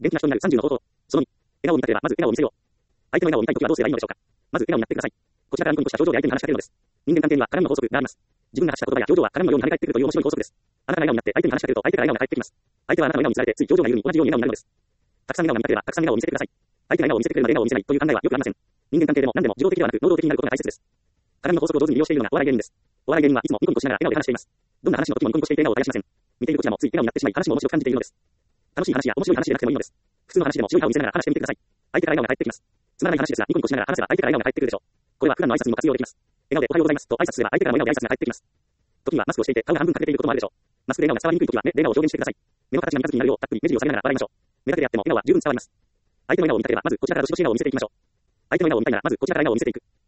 元気な人になる30の方法。その2、笑顔を見たければ、まず笑顔を見せよう。相手の笑顔を見たいときはどうすればいいのでしょうか。まず笑顔になってください。こちらからニコニコした表情で相手に話しかけるのです。人間関係には絡みの法則があります。自分が発した言葉や表情は絡みのように跳ね返ってくるという面白い法則です。あなたが笑顔になって相手に話しかけると相手から笑顔が返ってきます。相手はあなたの笑顔につられてつい表情が緩み同じように笑顔になるのです。たくさん笑顔が見たければたくさん笑顔を見せてください。相手が笑顔を見せてくれるまで笑顔を見せないという考えはよくありません。人間関係でも何でも自動的ではなく能動的になることが大切です。絡みの法則を上手に利用しているのがお笑い芸人です。お笑い芸人はいつもニコニコしながら笑顔で話しています。どんな話の時もニコニコしていて笑顔を絶やしません。見ているどちらもつい笑顔になってしまい話も面白く感じているのです。楽しい話や面白い話でなくてもいいのです。普通の話でも白い顔を見せながら話してみてください。相手から笑顔が返ってきます。つまらない話ですがニコニコしながら話せば相手から笑顔が返ってくるでしょう。これは普段の挨拶にも活用できます。笑顔でおはようございますと挨拶すれば相手からも笑顔で挨拶が返ってきます。時にはマスクをしていて顔が半分欠けていることもあるでしょう。マスクで笑顔が伝わりにくい時は目で笑顔を表現してください。目の形が三日月になるようたっぷり目尻を下げながら笑いましょう。目だけであっても笑顔は十分伝わります。相手の笑顔を見たければまずこちらからどしどし笑顔を見せていきましょう。相手の笑顔を見たいならまずこちらから笑顔を見せていく。